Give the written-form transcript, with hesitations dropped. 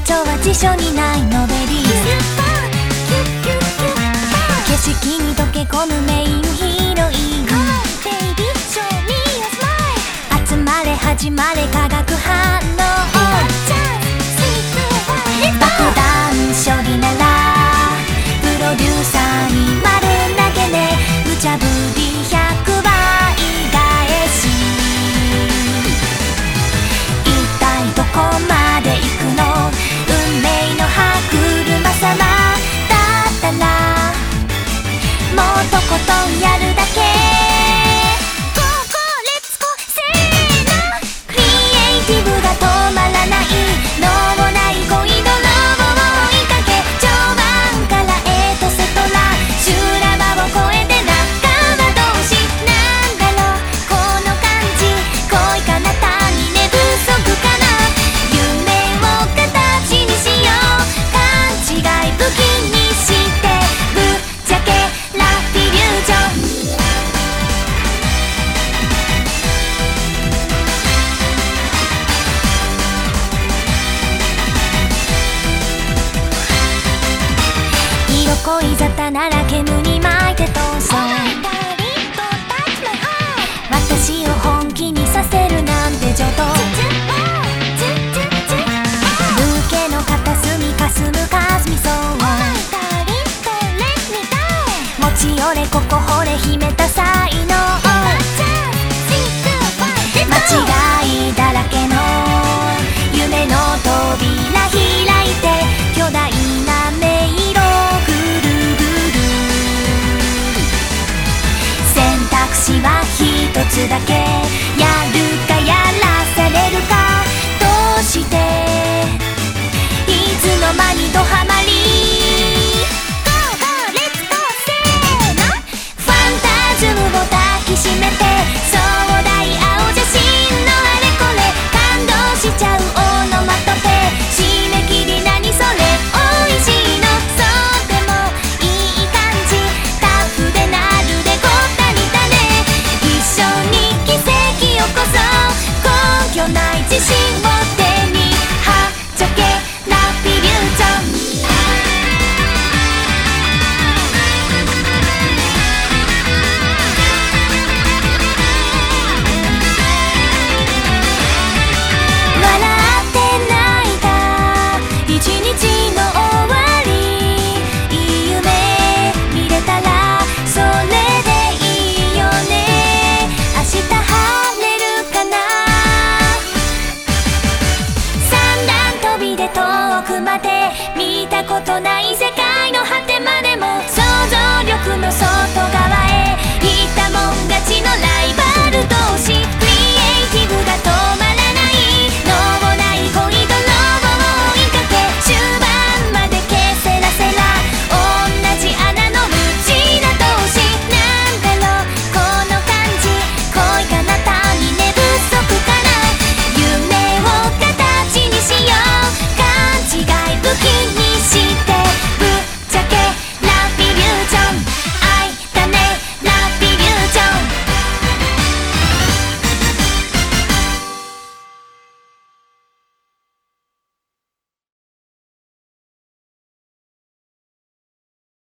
長は辞書にないノベリー景色に溶け込むメインヒロイン集まれ始まれ化学反応爆弾処理ならプロデューサーに丸投げね無茶ぶり100倍返し一体どこまで行くの運命の歯車様だったらもっとことんやるだけ止まらない脳もない恋のロボを追いかけ序盤からエトセトラ修羅場を越えて仲間同士なんだろうこの感じ恋かな他に寝不足かな夢を形にしよう勘違い武器にしてぶっちゃけラフィリュージョン恋沙汰なら煙に巻いて逃走私を本気にさせるなんて上等ブーケの片隅かすむかすみそう持ち寄れここ惚れ秘めた才能間違いだらけの夢の扉開いて巨大な迷路選択肢は一つだけ